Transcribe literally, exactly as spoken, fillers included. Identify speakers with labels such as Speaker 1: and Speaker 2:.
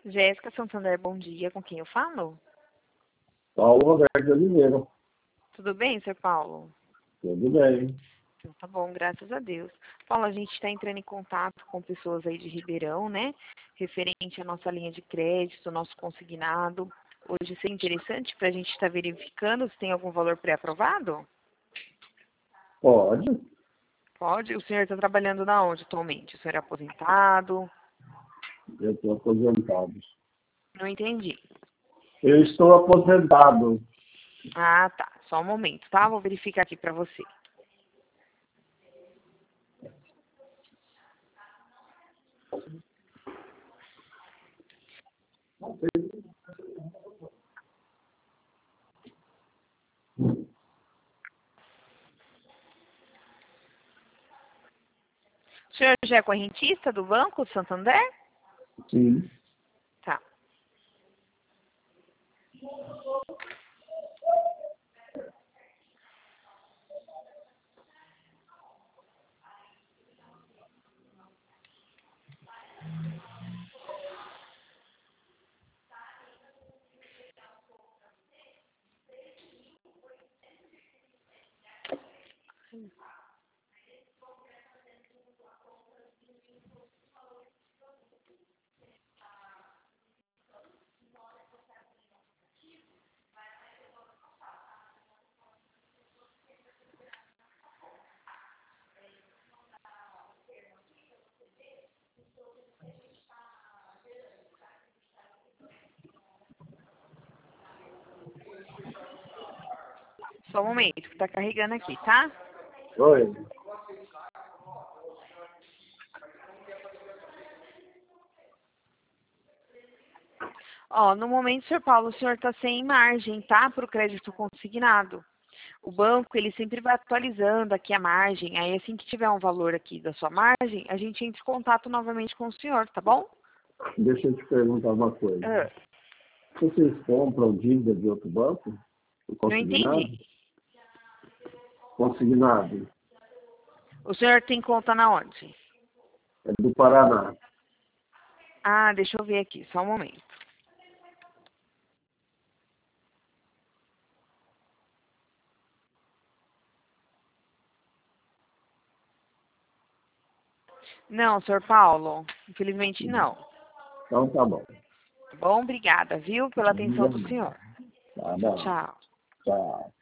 Speaker 1: Jéssica Santander, bom dia. Com quem eu falo?
Speaker 2: Paulo Roberto de Oliveira.
Speaker 1: Tudo bem, senhor Paulo?
Speaker 2: Tudo bem.
Speaker 1: Então, tá bom, graças a Deus. Paulo, a gente está entrando em contato com pessoas aí de Ribeirão, né? Referente à nossa linha de crédito, nosso consignado. Hoje seria interessante para a gente estar verificando se tem algum valor pré-aprovado?
Speaker 2: Pode.
Speaker 1: Pode. O senhor está trabalhando na onde atualmente? O senhor é aposentado?
Speaker 2: Eu estou aposentado.
Speaker 1: Não entendi.
Speaker 2: Eu estou aposentado.
Speaker 1: Ah, tá. Só um momento, tá? Vou verificar aqui para você. O senhor já é correntista do Banco Santander?
Speaker 2: Sim.
Speaker 1: Tá. Só um momento, que tá carregando aqui, tá?
Speaker 2: Oi.
Speaker 1: Ó, no momento, senhor Paulo, o senhor está sem margem, tá? Para o crédito consignado. O banco, ele sempre vai atualizando aqui a margem. Aí, assim que tiver um valor aqui da sua margem, a gente entra em contato novamente com o senhor, tá bom?
Speaker 2: Deixa eu te perguntar uma coisa.
Speaker 1: Ah,
Speaker 2: Vocês compram dívida de outro banco? O
Speaker 1: não
Speaker 2: consignado?
Speaker 1: entendi.
Speaker 2: Consignado.
Speaker 1: O senhor tem conta na onde?
Speaker 2: É do Paraná.
Speaker 1: Ah, deixa eu ver aqui, só um momento. Não, senhor Paulo, infelizmente não.
Speaker 2: Então tá bom.
Speaker 1: Tá bom? Obrigada, viu, pela atenção do senhor.
Speaker 2: Tá bom.
Speaker 1: Tchau.
Speaker 2: Tchau.